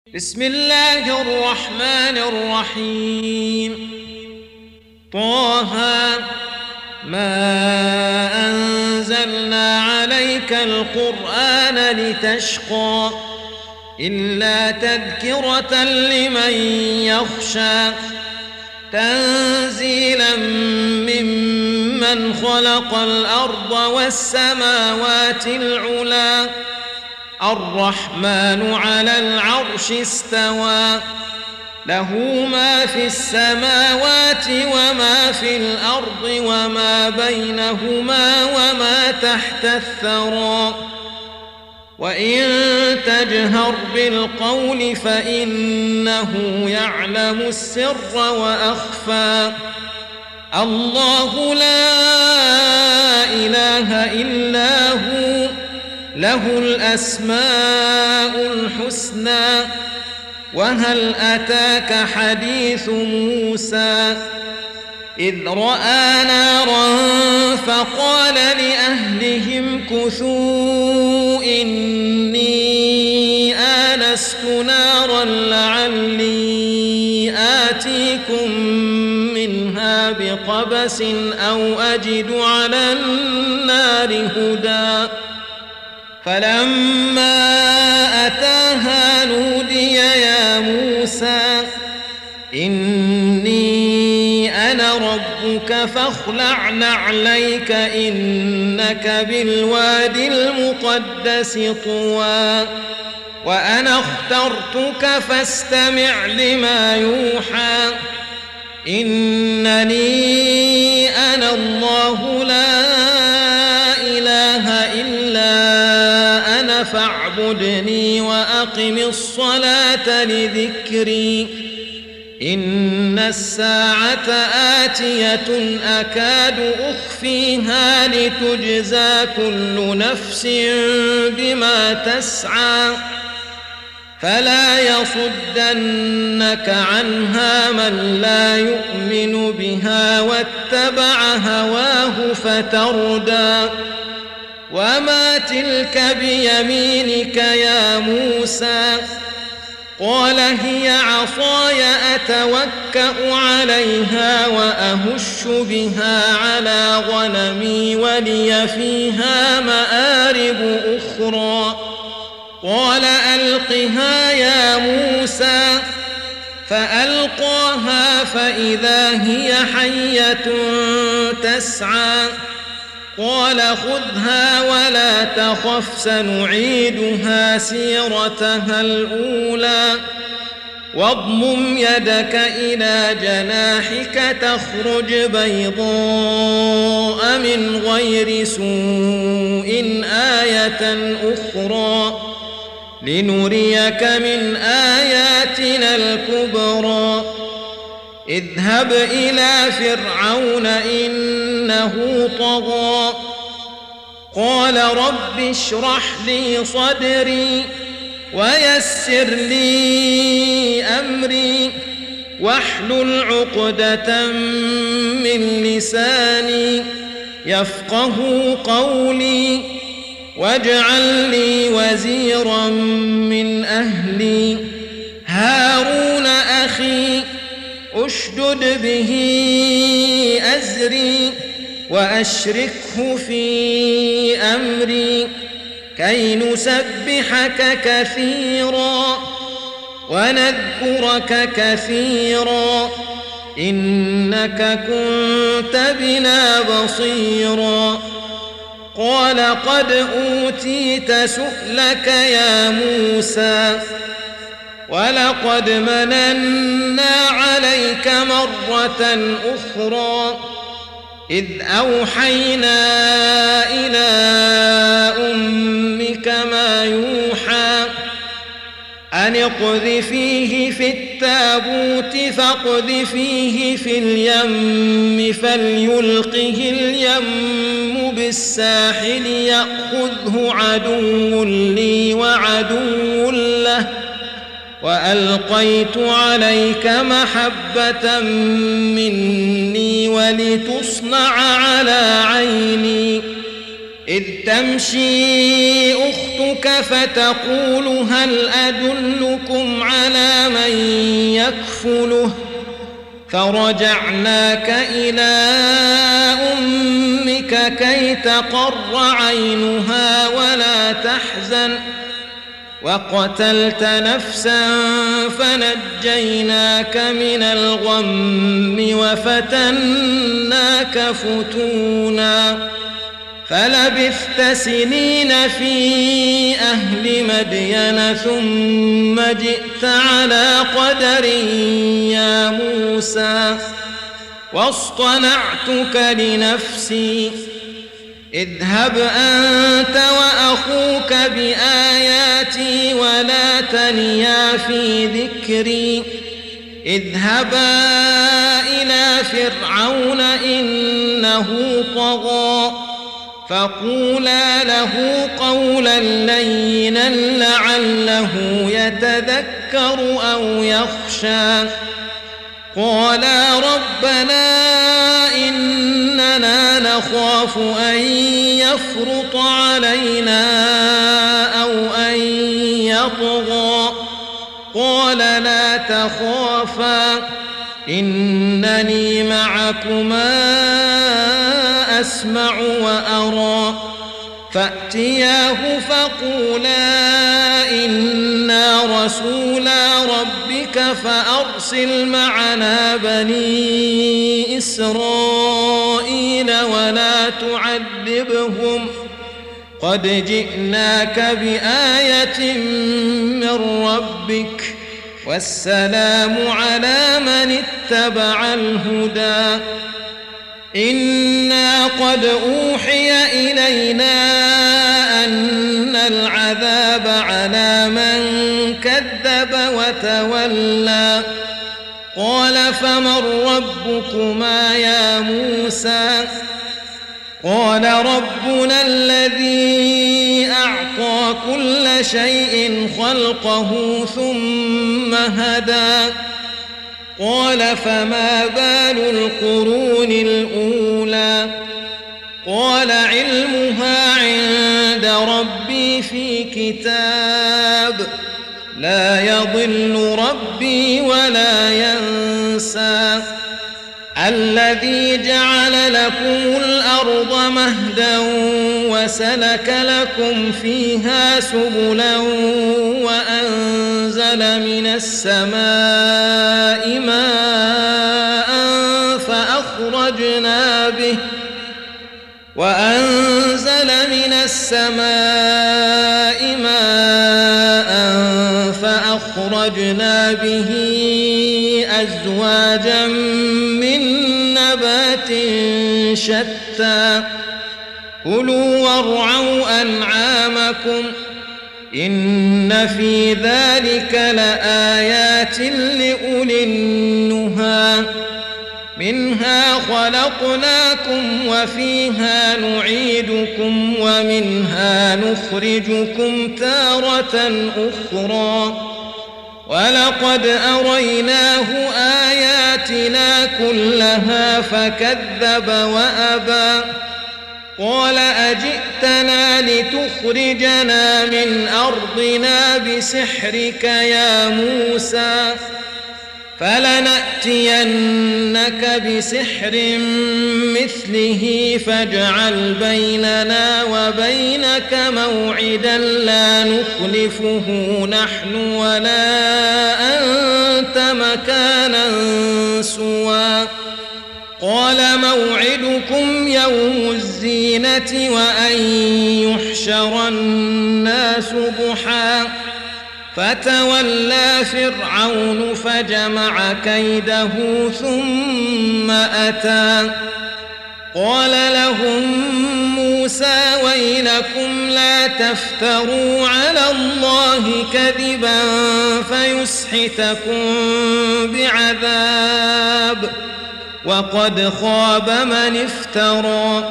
بسم الله الرحمن الرحيم. طه ما أنزلنا عليك القرآن لتشقى إلا تذكرة لمن يخشى تنزيلا ممن خلق الأرض والسماوات العلى الرحمن على العرش استوى له ما في السماوات وما في الأرض وما بينهما وما تحت الثرى وإن تجهر بالقول فإنه يعلم السر وأخفى الله لا إله إلا هو له الأسماء الحسنى وهل أتاك حديث موسى إذ رأى نارا فقال لأهلهم كثوا إني آنست نارا لعلي آتيكم منها بقبس أو أجد على النار هدى فلما أتاها نودي يا موسى إني أنا ربك فاخلع نعليك إنك بالواد المقدس طوى وأنا اخترتك فاستمع لما يوحى إنني أنا الله لا إله إلا فاعبدني وأقم الصلاة لذكري إن الساعة آتية أكاد أخفيها لتجزى كل نفس بما تسعى فلا يصدنك عنها من لا يؤمن بها واتبع هواه فتردى وما تلك بيمينك يا موسى قال هي عصاي أتوكأ عليها وأهش بها على غنمي ولي فيها مآرب أخرى قال ألقها يا موسى فألقاها فإذا هي حية تسعى قال خذها ولا تخف سنعيدها سيرتها الأولى واضمم يدك إلى جناحك تخرج بيضاء من غير سوء آية أخرى لنريك من آياتنا الكبرى اذهب إلى فرعون إنه طغى قال رب اشرح لي صدري ويسر لي أمري واحلل عقدة من لساني يفقه قولي واجعل لي وزيرا من أهلي هارون أخي أشدد به أزري وأشركه في أمري كي نسبحك كثيرا ونذكرك كثيرا إنك كنت بنا بصيرا قال قد أوتيت سؤلك يا موسى ولقد مننا عليك مرة أخرى إذ أوحينا إلى أمك ما يوحى أن اقذفيه في التابوت فاقذفيه في اليم فليلقه اليم بالساحل يأخذه عدو لي وعدو له وألقيت عليك محبة مني ولتصنع على عيني إذ تمشي أختك فتقول هل أدلكم على من يكفله فرجعناك إلى أمك كي تقر عينها ولا تحزن وقتلت نفسا فنجيناك من الغم وفتناك فتونا فلبثت سنين في أهل مدين ثم جئت على قدر يا موسى واصطنعتك لنفسي اذهب أنت وأخوك بآياتي ولا تنيا في ذكري اذهبا إلى فرعون إنه طغى فقولا له قولا لينا لعله يتذكر أو يخشى قالا ربنا إننا نخاف أن يفرط علينا أو أن يطغى قال لا تخافا إنني معكما أسمع وأرى فأتياه فقولا إنا رسولا ربك فأرسل معنا بني إسرائيل ولا تعذبهم قد جئناك بآية من ربك والسلام على من اتبع الهدى إنا قد أوحي إلينا أن العذاب على من كذب وتولى قال فمن ربكما يا موسى قال ربنا الذي أعطى كل شيء خلقه ثم هدى قال فما بال القرون الأولى قال علمها عند ربي في كتاب لا يضل ربي ولا ينسى الذي جعل لكم الأرض مهدا وسلك لكم فيها سبلا وأنزل من السماء ماء فأخرجنا به أزواجا من نبات شتى كلوا وارعوا أنعامكم إن في ذلك لآيات لأولي النهى منها خلقناكم وفيها نعيدكم ومنها نخرجكم تارة أخرى ولقد أريناه آياتنا كلها فكذب وأبى قال أجئتنا لتخرجنا من أرضنا بسحرك يا موسى فلنأتينك بسحر مثله فاجعل بيننا وبينك موعدا لا نخلفه نحن ولا أنت مكانا سوى قال موعدكم يوم الزينة وأن يحشر الناس ضحى فتولى فرعون فجمع كيده ثم أتى قال لهم موسى ويلكم لا تفتروا على الله كذبا فيسحتكم بعذاب وقد خاب من افترى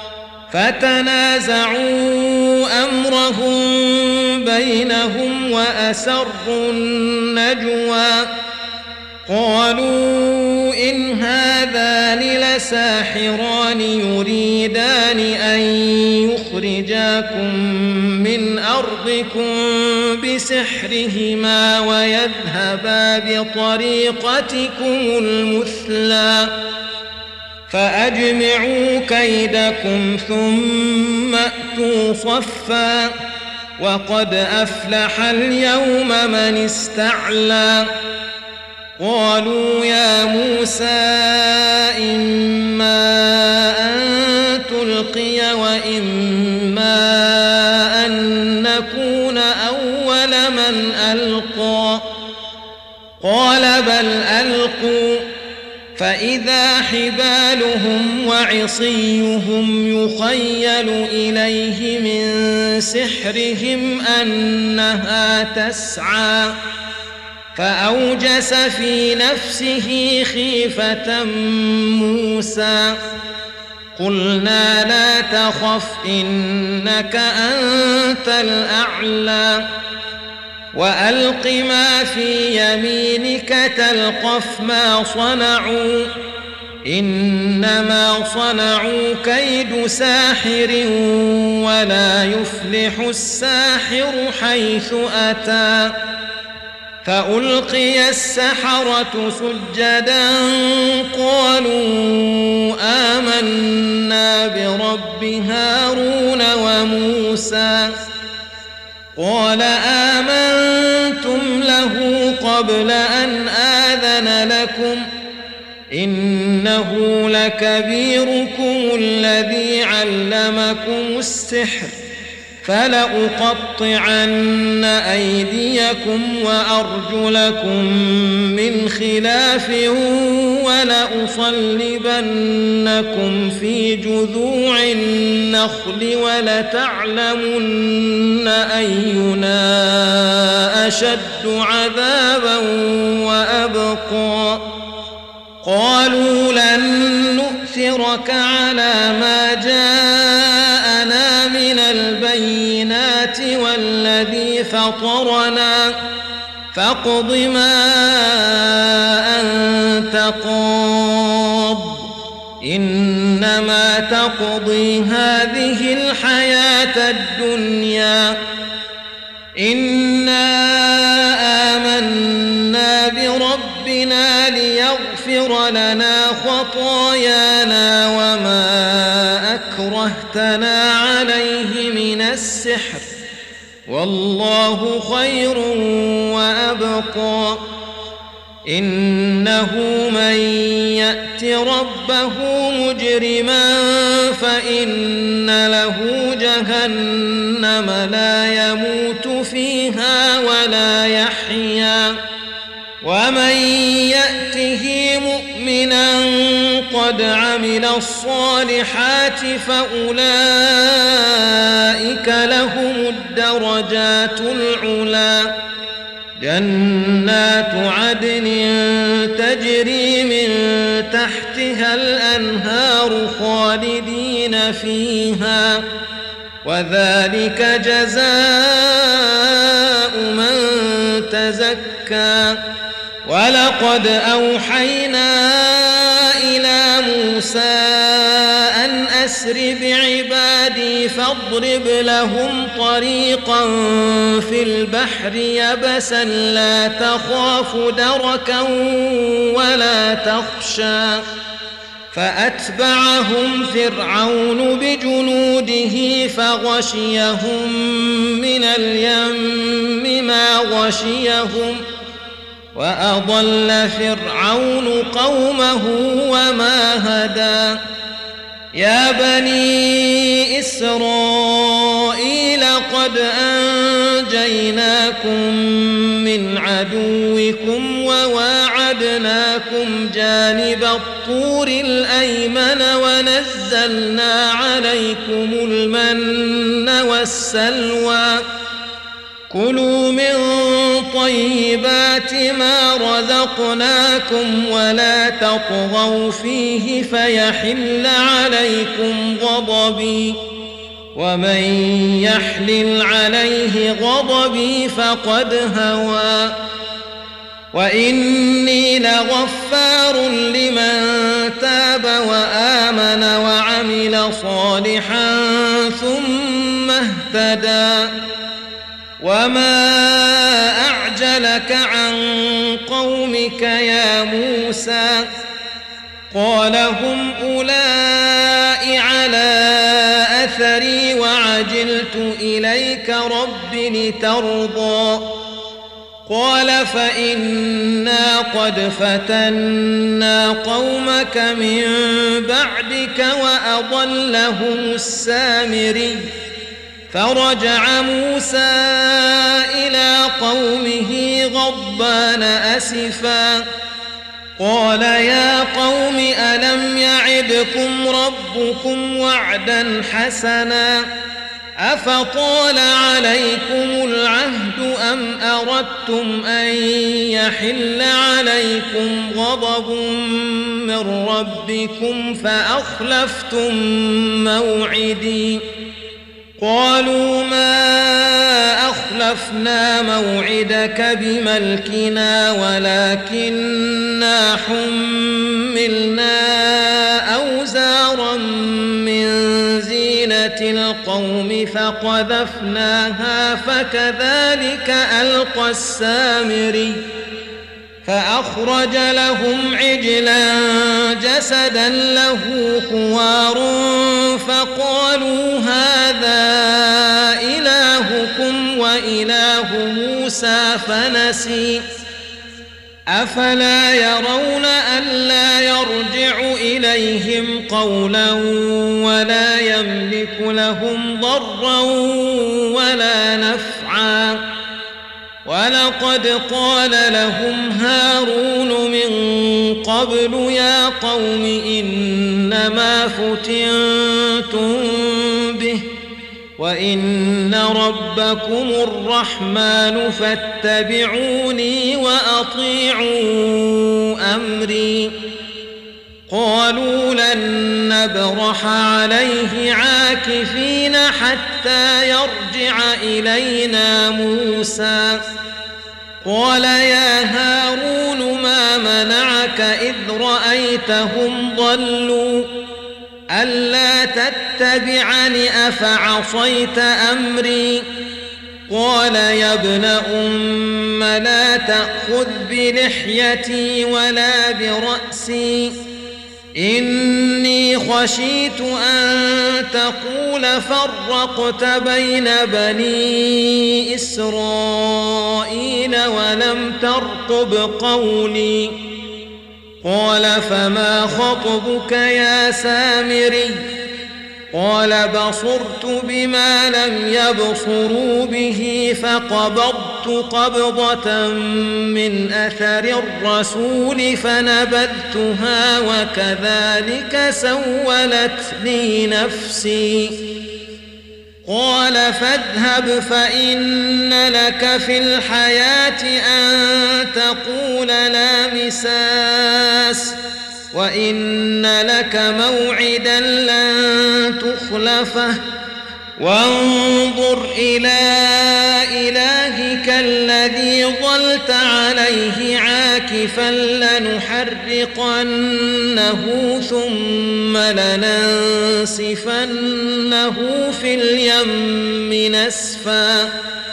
فتنازعوا أمرهم بينهم وأسروا النجوى قالوا إن هذان لساحران يريدان أن يخرجاكم من أرضكم بسحرهما ويذهبا بطريقتكم المثلى فأجمعوا كيدكم ثم أتوا صفا وقد أفلح اليوم من استعلى قالوا يا موسى إما أن تلقي وإما أن نكون أول من ألقى قال بل ألقوا فإذا حبالهم وعصيهم يخيل إليه من سحرهم أنها تسعى فأوجس في نفسه خيفة موسى قلنا لا تخف إنك أنت الأعلى وألق ما في يمينك تلقف ما صنعوا إنما صنعوا كيد ساحر ولا يفلح الساحر حيث أتى فألقي السحرة سجدا قالوا آمنا برب هارون وموسى قال آمنتم له قبل أن آذن لكم إنه لكبيركم الذي علمكم السحر فلأقطعن أيديكم وأرجلكم من خلاف ولأصلبنكم في جذوع النخل ولتعلمن أينا أشد عذابا وأبقى قالوا لن نؤثرك على ما جاءنا من البينات والذي فطرنا فاقض ما أنت قاض إنما تقضي هذه الحياة الدنيا إنا آمنا بربنا ليغفر لنا خطايانا وما أكرهتنا عليه من السحر والله خير وأبقى إنه من يأت ربه مجرما فإن له جهنم لا يموت فيها ولا يحيا ومن يأته مؤمنا قد عمل الصالحات فأولئك لهم الدرجات العلى جنات عدن تجري من تحتها الأنهار خالدين فيها وذلك جزاء من تزكى ولقد أوحينا إلى موسى أن أسر بعبادي فاضرب لهم طريقا في البحر يبسا لا تخاف دركا ولا تخشى فأتبعهم فرعون بجنوده فغشيهم من اليم ما غشيهم وأضل فرعون قومه وما هدى يا بني إسرائيل قد أنجيناكم من عدوكم وواعدناكم جانب الطور الأيمن ونزلنا عليكم المن والسلوى كلوا من طيبات ما رزقناكم ولا تطغوا فيه فيحل عليكم غضبي ومن يحلل عليه غضبي فقد هوى وإني لغفار لمن تاب وآمن وعمل صالحا ثم اهتدى وما أعجلك عن قومك يا موسى قال هم أولئك على أثري وعجلت إليك رب لترضى قال فإنا قد فتنا قومك من بعدك وأضلهم السامري فرجع موسى إلى قومه غضبان أسفا قال يا قوم ألم يعدكم ربكم وعدا حسنا أفطال عليكم العهد أم أردتم أن يحل عليكم غضب من ربكم فأخلفتم موعدي قالوا ما أخلفنا موعدك بملكنا ولكننا حملنا أوزارا من زينة القوم فقذفناها فكذلك ألقى السامري فأخرج لهم عجلا جسدا له خوار فقالوا هذا إلهكم وإله موسى فنسي أفلا يرون ألا يرجع إليهم قولا ولا يملك لهم ضرا ولا نفعا ولقد قال لهم هارون من قبل يا قوم إنما فتنتم به وإن ربكم الرحمن فاتبعوني وأطيعوا أمري قالوا لن نبرح عليه عاكفين حتى يرجع إلينا موسى قال يا هارون ما منعك إذ رأيتهم ضلوا ألا تتبعني أفعصيت أمري قال يا ابن أم لا تأخذ بلحيتي ولا برأسي إني خشيت أن تقول فرقت بين بني إسرائيل ولم ترقب قولي قال فما خطبك يا سامري قال بصرت بما لم يبصروا به فقبضت قبضة من أثر الرسول فنبذتها وكذلك سولت لي نفسي قال فاذهب فإن لك في الحياة أن تقول لا مساس وإن لك موعدا لن تخلفه وانظر إلى إلهك الذي ظلت عليه عاكفا لنحرقنه ثم لننسفنه في اليم نسفا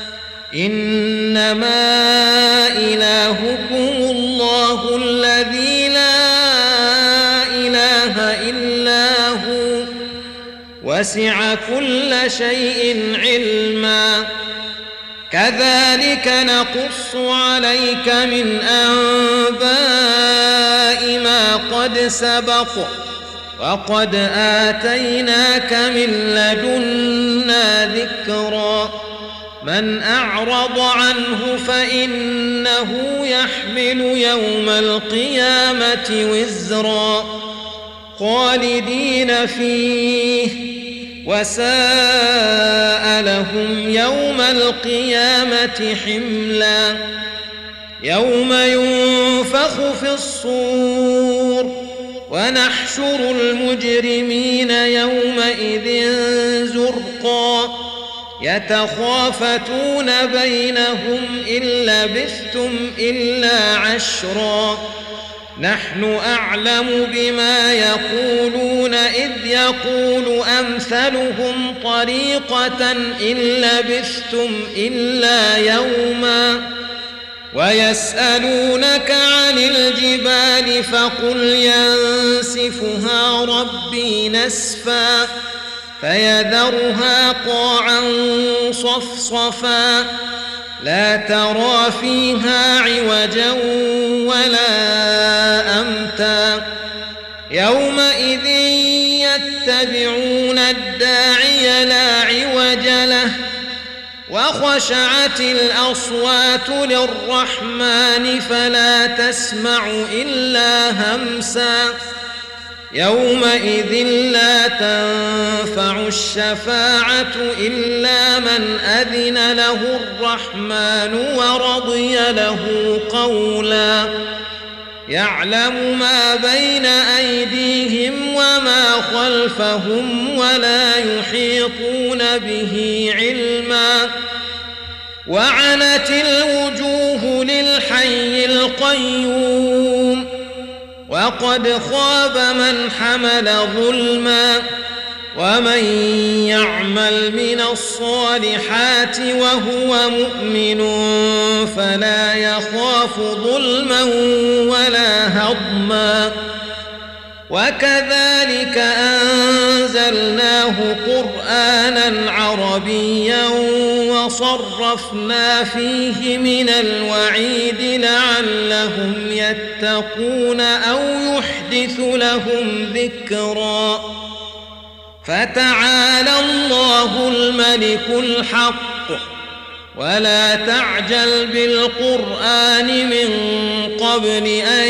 إنما إلهكم الله الذي لا إله إلا هو وسع كل شيء علما كذلك نقص عليك من أنباء ما قد سبق وقد آتيناك من لدنا ذكرا من أعرض عنه فإنه يحمل يوم القيامة وزرا خالدين فيه وساء لهم يوم القيامة حملا يوم ينفخ في الصور ونحشر المجرمين يومئذ زرقا يتخافتون بينهم إن لبثتم إلا عشرا نحن أعلم بما يقولون إذ يقول أمثلهم طريقة إن لبثتم إلا يوما ويسألونك عن الجبال فقل ينسفها ربي نسفا فيذرها قاعا صفصفا لا ترى فيها عوجا ولا أمتا يومئذ يتبعون الداعي لا عوج له وخشعت الأصوات للرحمن فلا تسمع إلا همسا يومئذ لا تنفع الشفاعة إلا من أذن له الرحمن ورضي له قولا يعلم ما بين أيديهم وما خلفهم ولا يحيطون به علما وعنت الوجوه للحي القيوم وقد خاب من حمل ظلما ومن يعمل من الصالحات وهو مؤمن فلا يخاف ظلما ولا هضما وكذلك أنزلناه قرآنا عربيا وصرفنا فيه من الوعيد لعلهم يتقون أو يحدث لهم ذكرا فتعالى الله الملك الحق ولا تعجل بالقرآن من قبل أن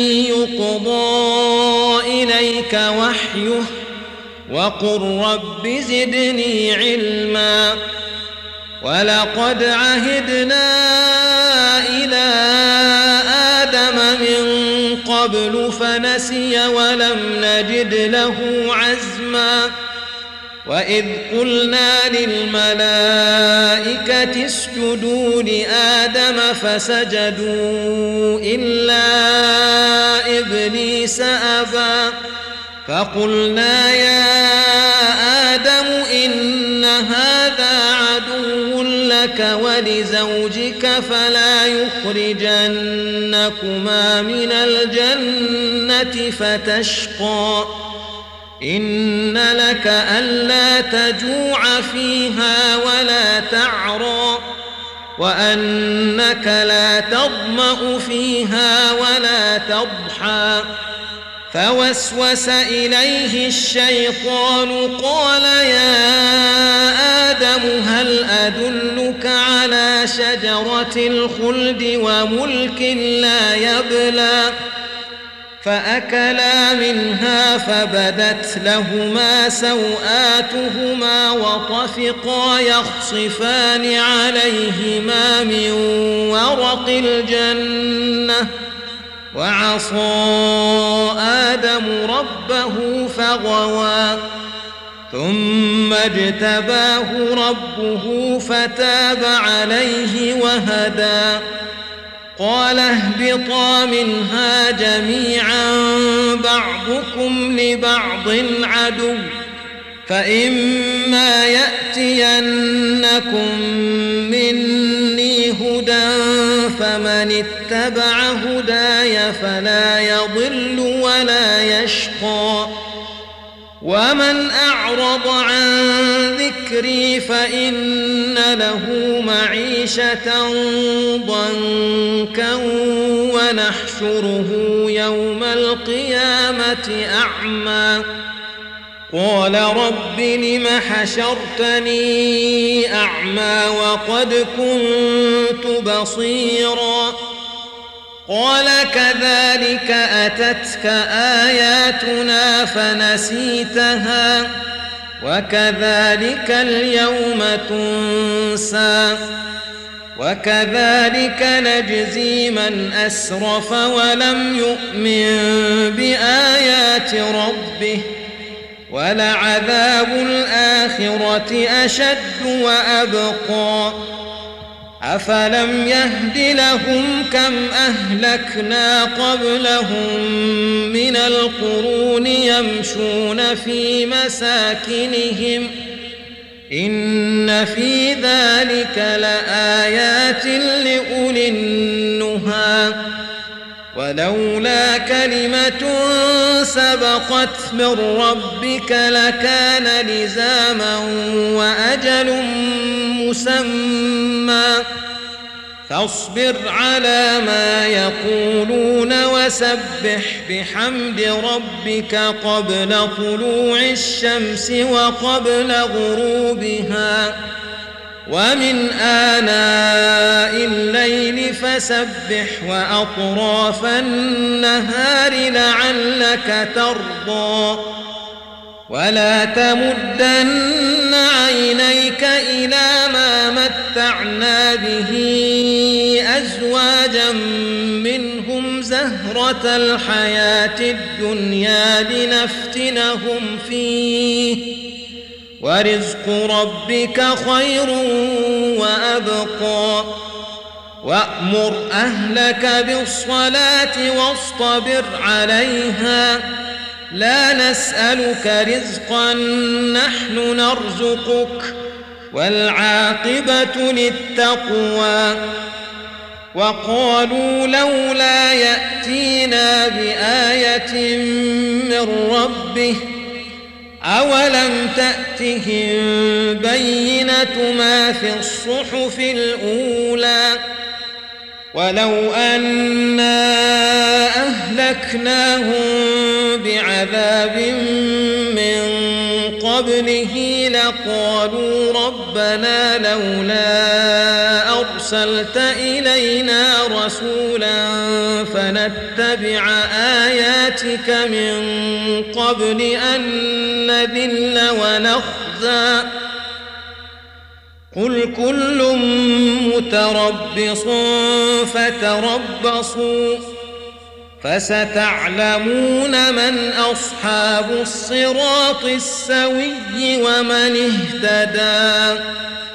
يقضى إليك وحيه وقل رب زدني علما ولقد عهدنا إلى آدم من قبل فنسي ولم نجد له عزما وإذ قلنا للملائكة اسجدوا لآدم فسجدوا إلا إبليس أبى فقلنا يا آدم إن هذا عدو لك ولزوجك فلا يخرجنكما من الجنة فتشقى إن لك ألا تجوع فيها ولا تعرى وأنك لا تظمأ فيها ولا تضحى فوسوس إليه الشيطان قال يا آدم هل أدلك على شجرة الخلد وملك لا يبلى فأكلا منها فبدت لهما سوآتهما وطفقا يخصفان عليهما من ورق الجنة وعصى آدم ربه فغوى ثم اجتباه ربه فتاب عليه وهدى قال اهبطا منها جميعا بعضكم لبعض عدو فإما يأتينكم مني هدى فمن اتبع هداي فلا يضل ولا يشقى ومن أعرض عن ذكري فإن له معيشة ضنكا ونحشره يوم القيامة أعمى قال رب لم حشرتني أعمى وقد كنت بصيرا قال كذلك أتتك آياتنا فنسيتها وكذلك اليوم تنسى وكذلك نجزي من أسرف ولم يؤمن بآيات ربه ولعذاب الآخرة أشد وأبقى أفلم يهد لهم كم أهلكنا قبلهم من القرون يمشون في مساكنهم إن في ذلك لآيات لأولي النهى ولولا كلمة سبقت من ربك لكان لزاما وأجل مسمى فاصبر على ما يقولون وسبح بحمد ربك قبل طلوع الشمس وقبل غروبها ومن آناء الليل فسبح وأطراف النهار لعلك ترضى ولا تمدن عينيك إلى ما متعنا به أزواجا منهم زهرة الحياة الدنيا لنفتنهم فيه ورزق ربك خير وأبقى وأمر أهلك بالصلاة واصطبر عليها لا نسألك رزقا نحن نرزقك والعاقبة للتقوى وقالوا لولا يأتينا بآية من ربه أولم تأتهم بينة ما في الصحف الأولى ولو أنا أهلكناهم بعذاب من قبله لقالوا ربنا لولا أرسلت إلينا رسولا فنتبع آياتك من قبل أن نذل ونخزى قل كل متربص فتربصوا فستعلمون من أصحاب الصراط السوي ومن اهتدى